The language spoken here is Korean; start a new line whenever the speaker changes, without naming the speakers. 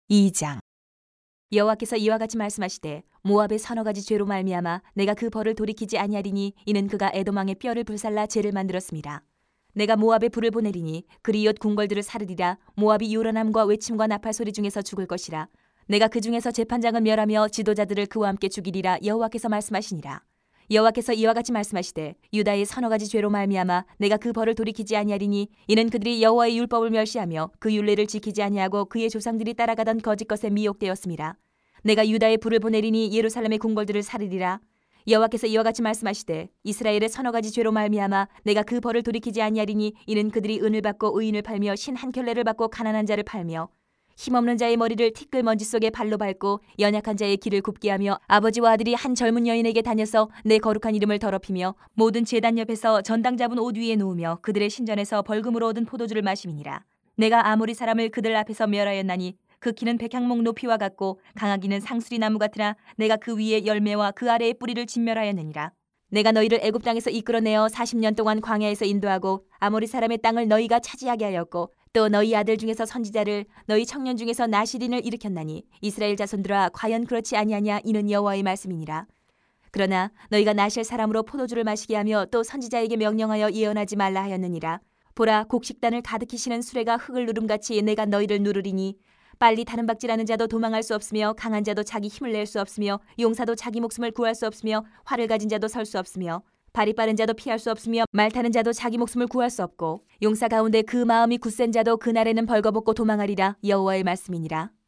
2장. 여호와께서 이와 같이 말씀하시되 모압의 서너 가지 죄로 말미암아 내가 그 벌을 돌이키지 아니하리니 이는 그가 에돔 왕의 뼈를 불살라 죄를 만들었습니다. 내가 모압에 불을 보내리니 그리옷 궁궐들을 사르리라. 모압이 요란함과 외침과 나팔 소리 중에서 죽을 것이라. 내가 그 중에서 재판장을 멸하며 지도자들을 그와 함께 죽이리라. 여호와께서 말씀하시니라. 여호와께서 이와 같이 말씀하시되 유다의 서너 가지 죄로 말미암아 내가 그 벌을 돌이키지 아니하리니 이는 그들이 여호와의 율법을 멸시하며 그 율례를 지키지 아니하고 그의 조상들이 따라가던 거짓 것에 미혹되었음이라. 내가 유다에 불을 보내리니 예루살렘의 궁궐들을 사르리라. 여호와께서 이와 같이 말씀하시되 이스라엘의 서너 가지 죄로 말미암아 내가 그 벌을 돌이키지 아니하리니 이는 그들이 은을 받고 의인을 팔며 신 한 켤레를 받고 가난한 자를 팔며 힘없는 자의 머리를 티끌 먼지 속에 발로 밟고 연약한 자의 길을 굽게 하며 아버지와 아들이 한 젊은 여인에게 다녀서 내 거룩한 이름을 더럽히며 모든 제단 옆에서 전당 잡은 옷 위에 놓으며 그들의 신전에서 벌금으로 얻은 포도주를 마심이니라. 내가 아모리 사람을 그들 앞에서 멸하였나니 그 키는 백향목 높이와 같고 강하기는 상수리 나무 같으나 내가 그 위에 열매와 그 아래의 뿌리를 진멸하였느니라. 내가 너희를 애굽 땅에서 이끌어내어 40년 동안 광야에서 인도하고 아모리 사람의 땅을 너희가 차지하게 하였고 또 너희 아들 중에서 선지자를 너희 청년 중에서 나실인을 일으켰나니 이스라엘 자손들아 과연 그렇지 아니하냐. 이는 여호와의 말씀이니라. 그러나 너희가 나실 사람으로 포도주를 마시게 하며 또 선지자에게 명령하여 예언하지 말라 하였느니라. 보라, 곡식단을 가득히 시는 수레가 흙을 누름같이 내가 너희를 누르리니 빨리 다른 박질하는 자도 도망할 수 없으며 강한 자도 자기 힘을 낼 수 없으며 용사도 자기 목숨을 구할 수 없으며 활을 가진 자도 설 수 없으며 발이 빠른 자도 피할 수 없으며 말 타는 자도 자기 목숨을 구할 수 없고 용사 가운데 그 마음이 굳센 자도 그날에는 벌거벗고 도망하리라. 여호와의 말씀이니라.